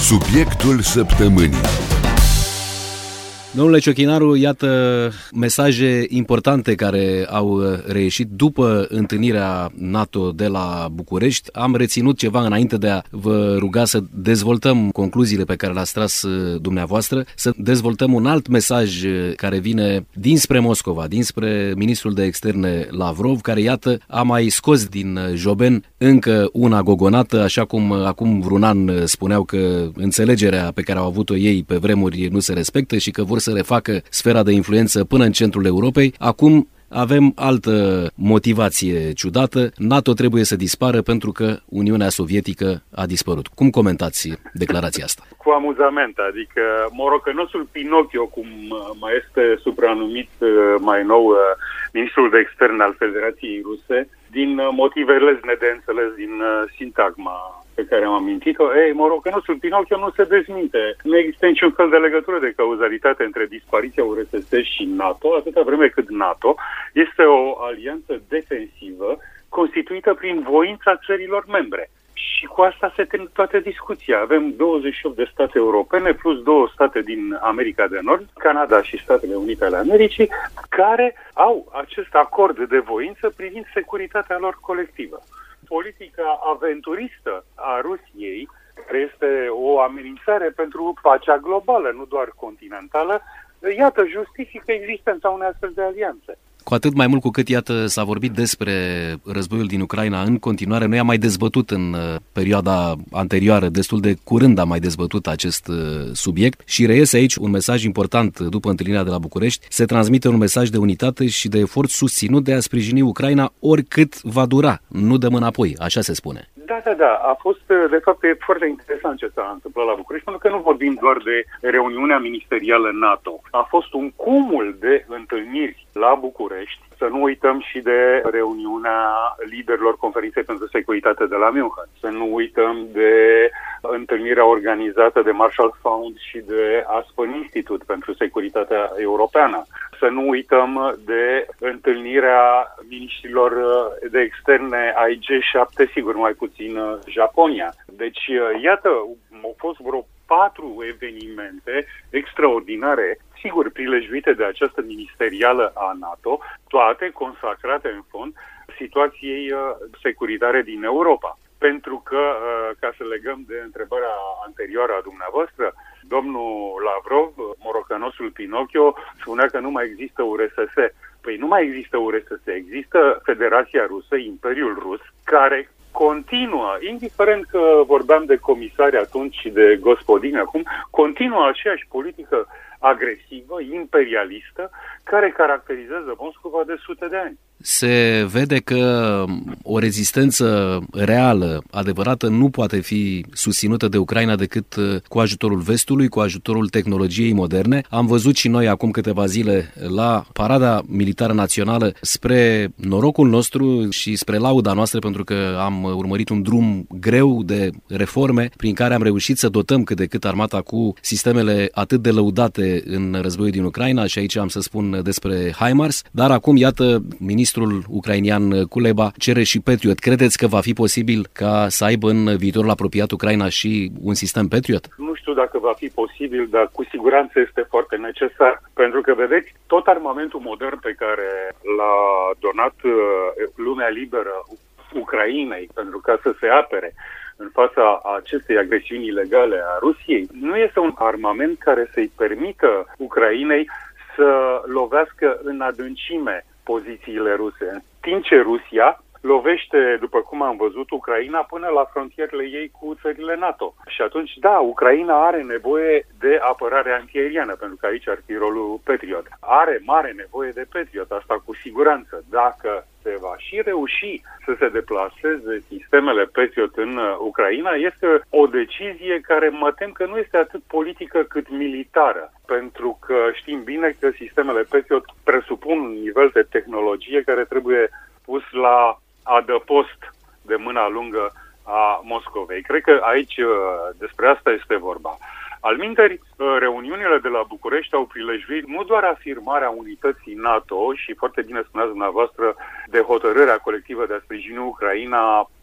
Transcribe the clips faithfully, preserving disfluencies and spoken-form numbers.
Subiectul săptămânii. Domnule Ciochinaru, iată mesaje importante care au reieșit după întâlnirea NATO de la București. Am reținut ceva înainte de a vă ruga să dezvoltăm concluziile pe care le-ați tras dumneavoastră, să dezvoltăm un alt mesaj care vine dinspre Moscova, dinspre ministrul de externe Lavrov, care, iată, a mai scos din joben încă una gogonată, așa cum acum vreun an spuneau că înțelegerea pe care au avut-o ei pe vremuri nu se respectă și că vor să refacă sfera de influență până în centrul Europei. Acum avem altă motivație ciudată. NATO trebuie să dispară pentru că Uniunea Sovietică a dispărut. Cum comentați declarația asta? Cu amuzament, adică morocănosul Pinocchio, cum mai este supranumit mai nou ministrul de externe al Federației Ruse, din motive lezne de înțeles din sintagma pe care am amintit-o, ei, morocănosul Pinocchio nu se dezminte. Nu există niciun fel de legătură de cauzalitate între dispariția U R S S și NATO, atâta vreme cât NATO este o alianță defensivă constituită prin voința țărilor membre. Și cu asta se termină toată discuția. Avem douăzeci și opt de state europene plus două state din America de Nord, Canada și Statele Unite ale Americii, care au acest acord de voință privind securitatea lor colectivă. Politica aventuristă a Rusiei, care este o amenințare pentru pacea globală, nu doar continentală, iată, justifică existența unei astfel de alianțe. Cu atât mai mult cu cât, iată, s-a vorbit despre războiul din Ucraina în continuare. Noi am mai dezbătut în perioada anterioară, destul de curând am mai dezbătut acest subiect și reiese aici un mesaj important după întâlnirea de la București. Se transmite un mesaj de unitate și de efort susținut de a sprijini Ucraina oricât va dura. Nu dăm înapoi, așa se spune. Da, da, da. A fost, de fapt, e foarte interesant ce s-a întâmplat la București, pentru că nu vorbim doar de reuniunea ministerială NATO. A fost un cumul de întâlniri la București. Să nu uităm și de reuniunea liderilor Conferinței pentru Securitate de la München. Să nu uităm de întâlnirea organizată de Marshall Fund și de Aspen Institute pentru Securitatea Europeană. Să nu uităm de întâlnirea miniștrilor de externe ai G șapte, sigur, mai puțin Japonia. Deci, iată, au fost vreo patru evenimente extraordinare, sigur, prilejuite de această ministerială a NATO, toate consacrate în fond situației securitare din Europa. Pentru că, ca să legăm de întrebarea anterioară a dumneavoastră, domnul Lavrov, morocănosul Pinocchio, spunea că nu mai există U R S S. Păi nu mai există U R S S, există Federația Rusă, Imperiul Rus, care continuă, indiferent că vorbeam de comisari atunci și de gospodini acum, continuă aceeași politică agresivă, imperialistă, care caracterizează Moscova de sute de ani. Se vede că o rezistență reală, adevărată, nu poate fi susținută de Ucraina decât cu ajutorul vestului, cu ajutorul tehnologiei moderne. Am văzut și noi acum câteva zile la Parada Militară Națională, spre norocul nostru și spre lauda noastră, pentru că am urmărit un drum greu de reforme prin care am reușit să dotăm cât de cât armata cu sistemele atât de lăudate în războiul din Ucraina, și aici am să spun despre HIMARS, dar acum, iată, ministrul ucrainian Kuleba cere și Patriot. Credeți că va fi posibil ca să aibă în viitorul apropiat Ucraina și un sistem Patriot? Nu știu dacă va fi posibil, dar cu siguranță este foarte necesar. Pentru că, vedeți, tot armamentul modern pe care l-a donat lumea liberă Ucrainei pentru ca să se apere în fața acestei agresiuni ilegale a Rusiei, nu este un armament care să-i permită Ucrainei să lovească în adâncime pozițiile ruse, în timp ce Rusia lovește, după cum am văzut, Ucraina până la frontierele ei cu țările NATO. Și atunci, da, Ucraina are nevoie de apărare antiaeriană, pentru că aici ar fi rolul Patriot. Are mare nevoie de Patriot, asta cu siguranță. Dacă se va și reuși să se deplaseze sistemele Patriot în Ucraina, este o decizie care mă tem că nu este atât politică cât militară, pentru că știm bine că sistemele Patriot presupun un nivel de tehnologie care trebuie pus la adăpost de mâna lungă a Moscovei. Cred că aici despre asta este vorba. Alminteri, reuniunile de la București au prilejuit nu doar afirmarea unității NATO și, foarte bine spuneați dumneavoastră, de hotărârea colectivă de a sprijini Ucraina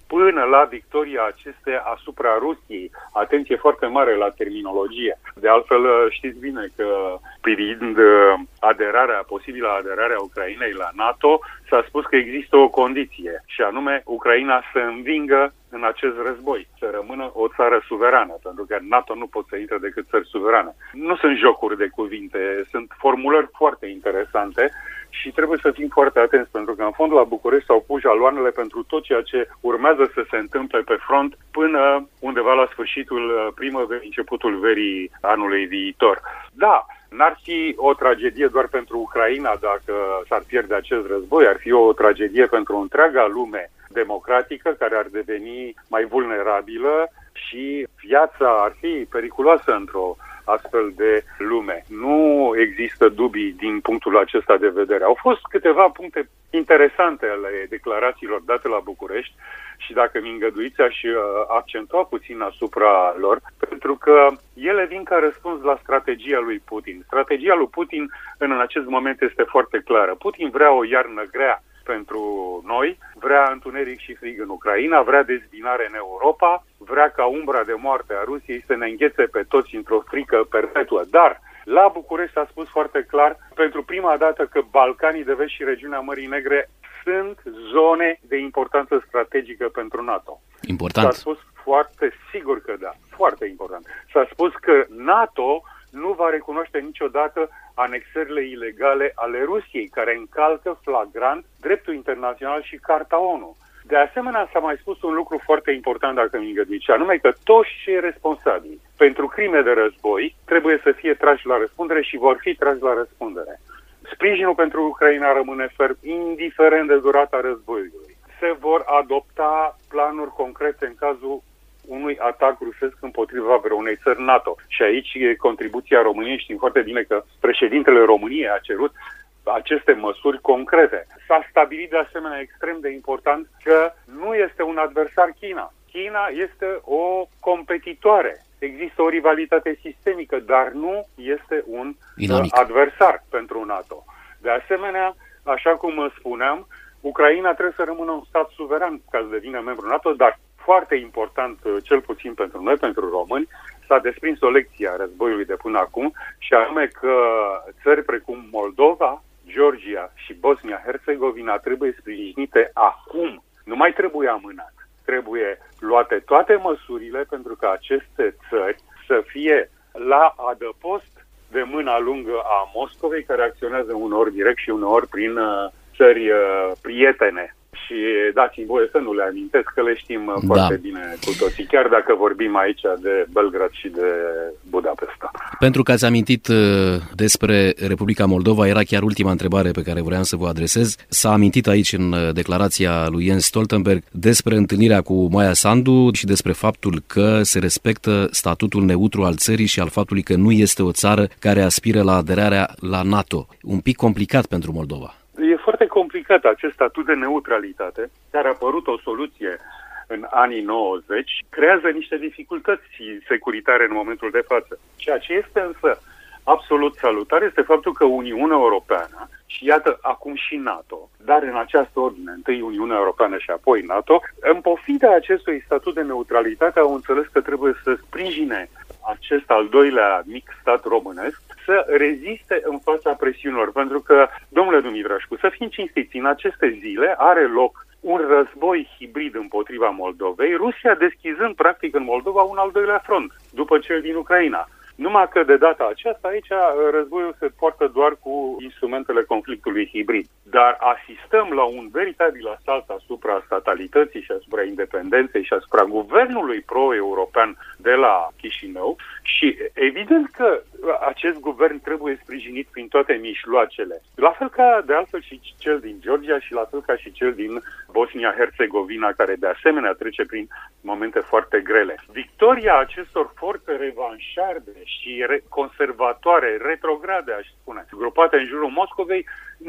până la victoria acesteia asupra Rusiei. Atenție foarte mare la terminologie. De altfel, știți bine că privind aderarea, posibilă aderarea Ucrainei la NATO, s-a spus că există o condiție, și anume Ucraina să învingă în acest război, să rămână o țară suverană, pentru că în NATO nu pot să intre decât țări suverane. Nu sunt jocuri de cuvinte, sunt formulări foarte interesante și trebuie să fim foarte atenți, pentru că în fond la București s-au pus jaloanele pentru tot ceea ce urmează să se întâmple pe front până undeva la sfârșitul primăverii, începutul verii anului viitor. Da, n-ar fi o tragedie doar pentru Ucraina dacă s-ar pierde acest război, ar fi o tragedie pentru întreaga lume democratică care ar deveni mai vulnerabilă și viața ar fi periculoasă într-o astfel de lume. Nu există dubii din punctul acesta de vedere. Au fost câteva puncte interesante ale declarațiilor date la București și dacă mi îngăduiți aș accentua puțin asupra lor, pentru că ele vin ca răspuns la strategia lui Putin. Strategia lui Putin în acest moment este foarte clară. Putin vrea o iarnă grea pentru noi, vrea întuneric și frig în Ucraina, vrea dezbinare în Europa, vrea ca umbra de moarte a Rusiei să ne înghețe pe toți într-o frică perpetuă. Dar la București s-a spus foarte clar, pentru prima dată, că Balcanii de Vest și regiunea Mării Negre sunt zone de importanță strategică pentru NATO. Important. S-a spus foarte sigur că da, foarte important. S-a spus că NATO nu va recunoaște niciodată anexările ilegale ale Rusiei, care încalcă flagrant dreptul internațional și Carta ONU. De asemenea, s-a mai spus un lucru foarte important, dacă mi îngăduiți, și anume că toți cei responsabili pentru crime de război trebuie să fie trași la răspundere și vor fi trași la răspundere. Sprijinul pentru Ucraina rămâne ferm, indiferent de durata războiului. Se vor adopta planuri concrete în cazul unui atac rusesc împotriva vreunei țări NATO. Și aici e contribuția României. Știm foarte bine că președintele României a cerut aceste măsuri concrete. S-a stabilit de asemenea extrem de important că nu este un adversar China. China este o competitoare. Există o rivalitate sistemică, dar nu este un Dinamic. adversar pentru NATO. De asemenea, așa cum spuneam, Ucraina trebuie să rămână un stat suveran ca să devină membru NATO, dar foarte important, cel puțin pentru noi, pentru români, s-a desprins o lecție a războiului de până acum, și anume că țări precum Moldova, Georgia și Bosnia-Herzegovina trebuie sprijinite acum. Nu mai trebuie amânat. Trebuie luate toate măsurile pentru ca aceste țări să fie la adăpost de mâna lungă a Moscovei, care acționează uneori direct și uneori prin uh, țări uh, prietene. Și dați-mi voie să nu le amintesc, că le știm da. foarte bine cu toții, chiar dacă vorbim aici de Belgrad și de Budapesta. Pentru că ați amintit despre Republica Moldova, era chiar ultima întrebare pe care vreau să vă adresez. S-a amintit aici în declarația lui Jens Stoltenberg despre întâlnirea cu Maia Sandu și despre faptul că se respectă statutul neutru al țării și al faptului că nu este o țară care aspiră la aderarea la NATO. Un pic complicat pentru Moldova. E foarte complicat acest statut de neutralitate, care a apărut o soluție în anii nouăzeci, creează niște dificultăți securitare în momentul de față. Ceea ce este însă absolut salutar este faptul că Uniunea Europeană, și iată acum și NATO, dar în această ordine, întâi Uniunea Europeană și apoi NATO, în pofida acestui statut de neutralitate au înțeles că trebuie să sprijine acest al doilea mic stat românesc să reziste în fața presiunilor. Pentru că, domnule Dumitrașcu, să fim cinstiți, în aceste zile are loc un război hibrid împotriva Moldovei, Rusia deschizând practic în Moldova un al doilea front, după cel din Ucraina. Numai că de data aceasta aici războiul se poartă doar cu instrumentele conflictului hibrid. Dar asistăm la un veritabil asalt asupra statalității și asupra independenței și asupra guvernului pro-european de la Chișinău și evident că acest guvern trebuie sprijinit prin toate mijloacele. La fel ca de altfel și cel din Georgia și la fel ca și cel din Bosnia-Herzegovina, care de asemenea trece prin momente foarte grele. Victoria acestor forțe revanșarde și re- conservatoare, retrograde, aș spune, grupate în jurul Moscovei,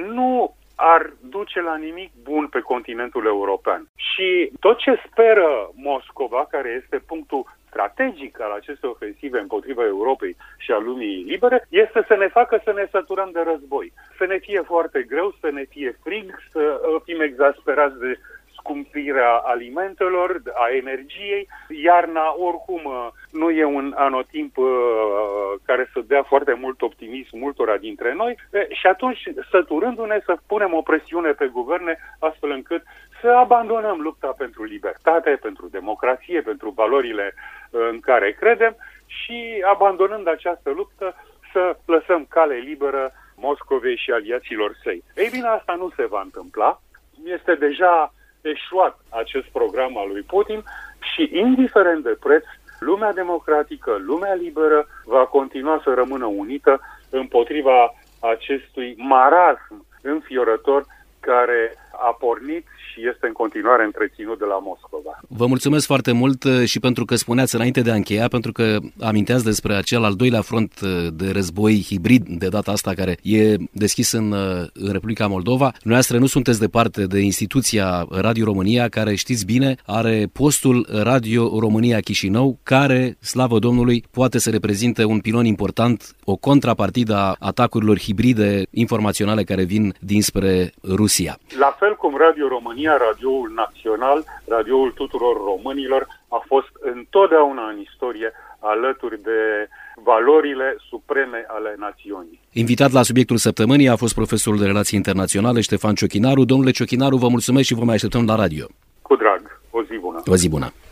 nu ar duce la nimic bun pe continentul european. Și tot ce speră Moscova, care este punctul strategic al acestei ofensive împotriva Europei și a lumii libere, este să ne facă să ne săturăm de război. Să ne fie foarte greu, să ne fie frig, să fim exasperați de scumpirea alimentelor, a energiei. Iarna, oricum, nu e un anotimp uh, care să dea foarte mult optimism multora dintre noi e, și atunci, săturându-ne, să punem o presiune pe guverne astfel încât să abandonăm lupta pentru libertate, pentru democrație, pentru valorile uh, în care credem și, abandonând această luptă, să lăsăm cale liberă Moscovei și aliaților săi. Ei bine, asta nu se va întâmpla. Este deja eșuat acest program al lui Putin și, indiferent de preț, lumea democratică, lumea liberă va continua să rămână unită împotriva acestui marasm înfiorător care a pornit și este în continuare întreținut de la Moscova. Vă mulțumesc foarte mult și pentru că spuneați înainte de a încheia, pentru că aminteați despre acel al doilea front de război hibrid de data asta care e deschis în, în Republica Moldova. Noastră nu sunteți departe de instituția Radio România, care, știți bine, are postul Radio România Chișinău, care, slavă Domnului, poate să reprezinte un pilon important, o contrapartidă a atacurilor hibride informaționale care vin dinspre Rusia. La fel cum Radio România, radioul național, radioul tuturor românilor, a fost întotdeauna în istorie alături de valorile supreme ale națiunii. Invitat la subiectul săptămânii a fost profesorul de relații internaționale Ștefan Ciochinaru. Domnule Ciochinaru, vă mulțumesc și vă mai așteptăm la radio. Cu drag. O zi bună. O zi bună.